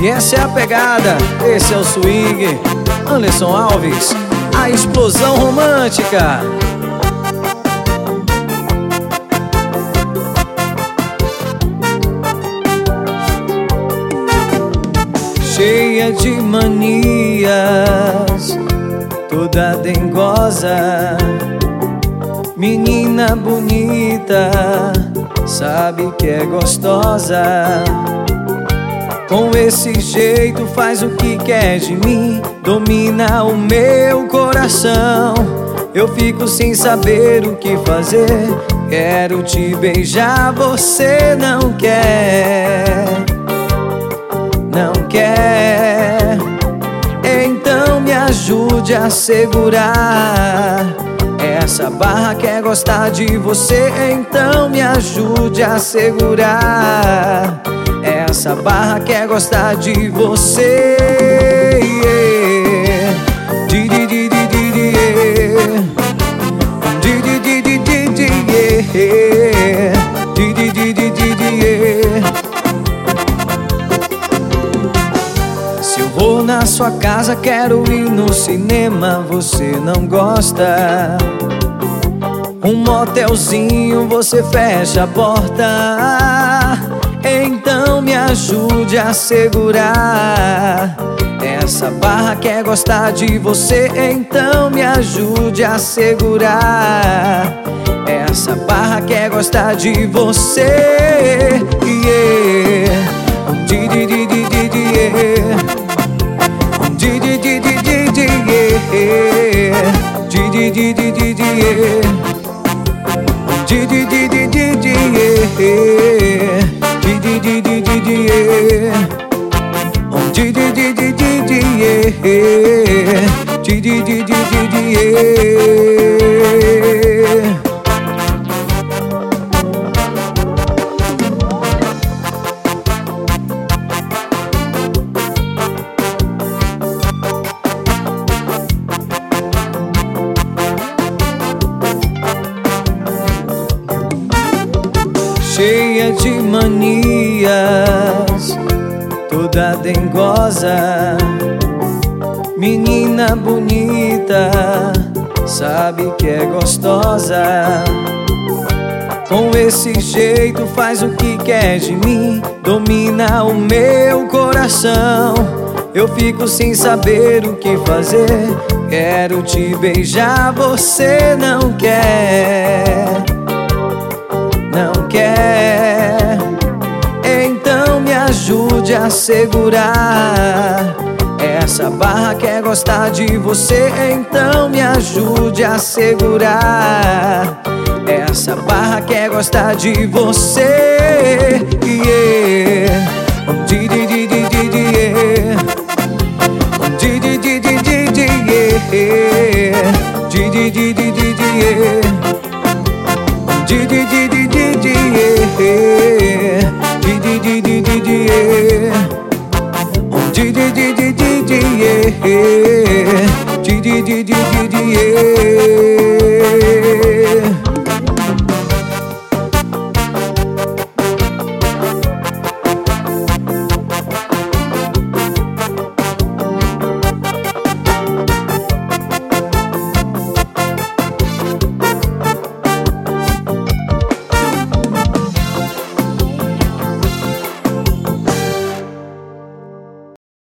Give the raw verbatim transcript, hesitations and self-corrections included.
E essa é a pegada, esse é o swing. Anderson Alves, a explosão romântica. Cheia de manias, toda dengosa, menina bonita, sabe que é gostosa. Com esse jeito faz o que quer de mim, domina o meu coração. Eu fico sem saber o que fazer, quero te beijar, você não quer, não quer. Então me ajude a segurar essa barra, quer gostar de você. Então me ajude a segurar essa barra, quer gostar de você. Yeah. Di di di di di di yeah. Di di di di di di yeah. Di di di di di di yeah. Se eu vou na sua casa, quero ir no cinema, você não gosta. Um motelzinho, você fecha a porta. Então me ajude a segurar essa barra, quer gostar de você. Então me ajude a segurar essa barra, quer gostar de você. Yeah. Di di di di di di yeah. Di di di di di di yeah. Di di di di di di yeah. Di di di di di di yeah. Di di di di di di yeah. Di di di di di di yeah. Di di di di di di yeah. Cheia de manias, toda dengosa, menina bonita, sabe que é gostosa. Com esse jeito faz o que quer de mim, domina o meu coração. Eu fico sem saber o que fazer, quero te beijar, você não quer, não quer. Então me ajude a segurar essa barra, quer gostar de você. Então me ajude a segurar essa barra, quer gostar de você. Yeah. Di, di, di.